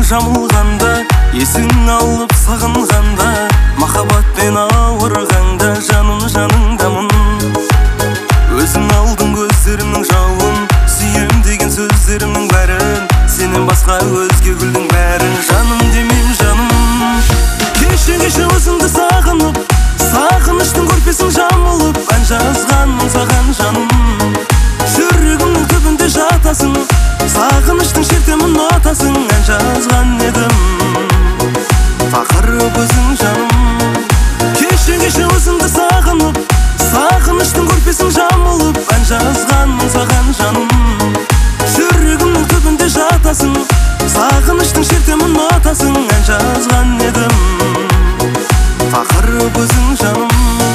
жамылғанда, есің алып сағынғанда, махаббатпен ауырғанда, жаным жаныңдамын. Өзің алдың көздерімнің жауын, сүйем деген сөздерімнің бәрін, сенен басқа өзге гүлдің бәрін. Жаным демейм жаным, кеше өзіңді сағынып, сағыныштың көрпесін жамылып, ән жазғанмын саған жаным. Жүрегімнің түбінде жатасың, сағыныштың шертемін нотасын, ән жазған едім тақырып өзің жаным. Кеше өзіңді сағынып, сағыныштың көрпесін жамылып, ән жазғанмын саған жаным. Жүрегімнің түбінде жатасың, сағыныштың шертемін нотасын, ән жазған едім тақырып өзің жаным.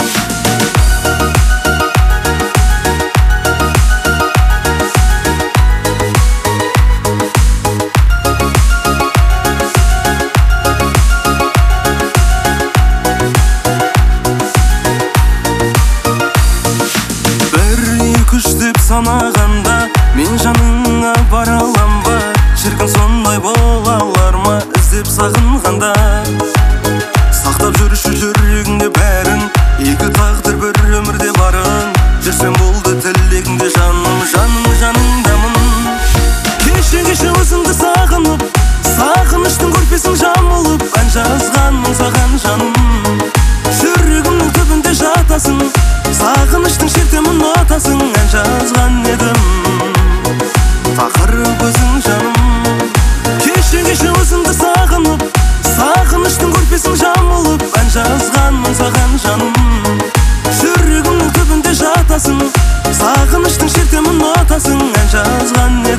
Деп санағанда, мен жаныңа бара алам ба? Шіркін сондай бола алар ма? Іздеп сағынғанда, сақтап жүрші жүрегіңде бәрін, екі тағдыр бір өмірде барын. Жүрсем болды тілегіңде жаным, жаным жаныңдамын. Кеше өзіңді сағынып, сағыныштың көрпесін жамылып, ән жазғанмын саған жаным. Жүрегімнің түбінде жатасың, сағыныштың шертемін нотасын, ән жазған едім тақырып өзің жаным. Кеше өзіңді сағынып, сағыныштың көрпесін жамылып, ән жазғанмын саған жаным. Жүрегімнің түбінде жатасың, сағыныштың шертемін нотасын, ән жазған едім